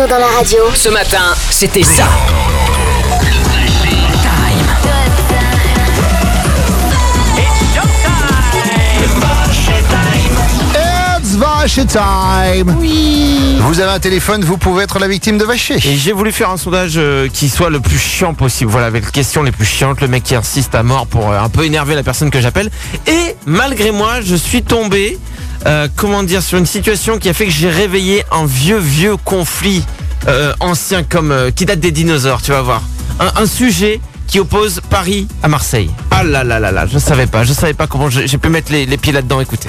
Bruno dans la radio. Ce matin, c'était ça. It's Vacher Time. Oui. Vous avez un téléphone, vous pouvez être la victime de Vacher. Et j'ai voulu faire un sondage qui soit le plus chiant possible. Voilà, avec les questions les plus chiantes, le mec qui insiste à mort pour un peu énerver la personne que j'appelle. Et malgré moi, je suis tombé, sur une situation qui a fait que j'ai réveillé un vieux conflit ancien qui date des dinosaures, tu vas voir. Un sujet qui oppose Paris à Marseille. Ah là, je savais pas comment j'ai pu mettre les pieds là-dedans, écoutez.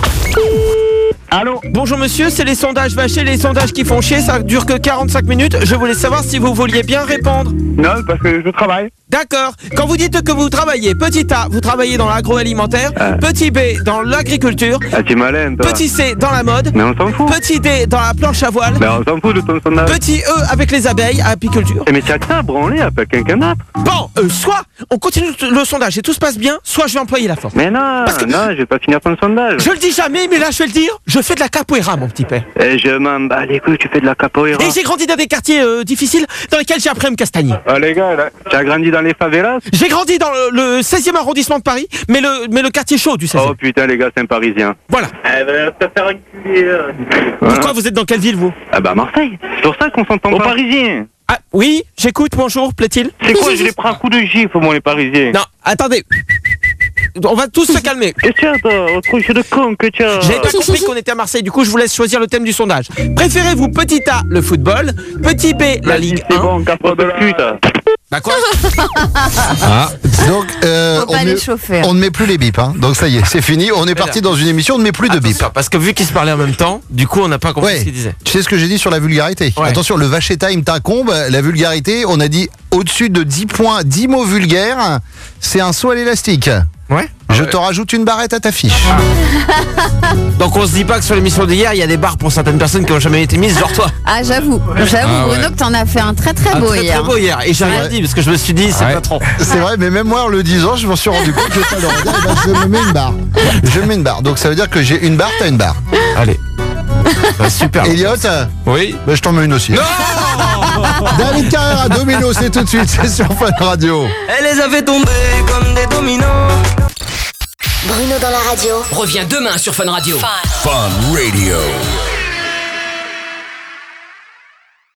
Allô? Bonjour monsieur, c'est les sondages Vacher, les sondages qui font chier, ça dure que 45 minutes. Je voulais savoir si vous vouliez bien répondre. Non, parce que je travaille. D'accord. Quand vous dites que vous travaillez, petit A, vous travaillez dans l'agroalimentaire, petit B, dans l'agriculture, Ah, t'es malin, toi. petit C, dans la mode, Mais on s'en fout. petit D, dans la planche à voile, Mais on s'en fout de ton sondage. petit E, avec les abeilles, à apiculture. Mais t'as que ça à branler, appelle quelqu'un d'autre. Bon, soit on continue le sondage et tout se passe bien, soit je vais employer la force. Mais non, non, je vais pas finir ton sondage. Je le dis jamais, mais là je vais le dire, je fais de la capoeira, mon petit père. Et je m'en bats les couilles, tu fais de la capoeira. Et j'ai grandi dans des quartiers difficiles dans lesquels j'ai appris à me castagner. Ah, les gars, là, tu as grandi dans les favelas? J'ai grandi dans le 16e arrondissement de Paris, mais le quartier chaud du 16e. Oh putain, les gars, c'est un Parisien. Voilà. Eh ben, te faire enculer. Pourquoi vous êtes dans quelle ville, vous? Ah bah, Marseille. C'est pour ça qu'on s'entend pas. Aux Parisiens. Ah, oui, j'écoute, bonjour, plaît-il? C'est quoi, je les prends un coup de gifle, moi, les Parisiens? Non, attendez. On va tous se calmer. Qu'est-ce que tu as, toi? Autre jeu de con que tu as. J'avais pas compris qu'on était à Marseille, du coup je vous laisse choisir le thème du sondage. Préférez-vous petit A, le football, petit B, la Ligue 1? C'est bon, capot de pute. Bah quoi? Donc, Faut pas les chauffer. on ne met plus les bips. Hein. Donc ça y est, c'est fini. On est parti dans une émission, on ne met plus de bips. Attention, parce que vu qu'ils se parlaient en même temps, du coup on n'a pas compris ce qu'ils disaient. Tu sais ce que j'ai dit sur la vulgarité? Ouais. Attention, le Vacher Time t'incombe. La vulgarité, on a dit au-dessus de 10 points, 10 mots vulgaires, c'est un saut à l'élastique. Ouais. Je te rajoute une barrette à ta fiche. Donc on se dit pas que sur l'émission d'hier, il y a des barres pour certaines personnes qui n'ont jamais été mises, genre toi. Ah, j'avoue, Bruno, que t'en as fait un très beau Très hier. beau hier. Et j'ai rien dit parce que je me suis dit, c'est pas trop. C'est vrai, mais même moi en le disant, je m'en suis rendu compte que ça le regarde, et ben, je me mets une barre. Je mets une barre. Donc ça veut dire que j'ai une barre, t'as une barre. Allez. Bah, super. Elliot, Oui. bah, je t'en mets une aussi. Non. David Carrera, Domino, c'est tout de suite, c'est sur Fun Radio. Elle les avait tombés comme des dominos. Bruno dans la radio. Reviens demain sur Fun Radio. Fun Radio.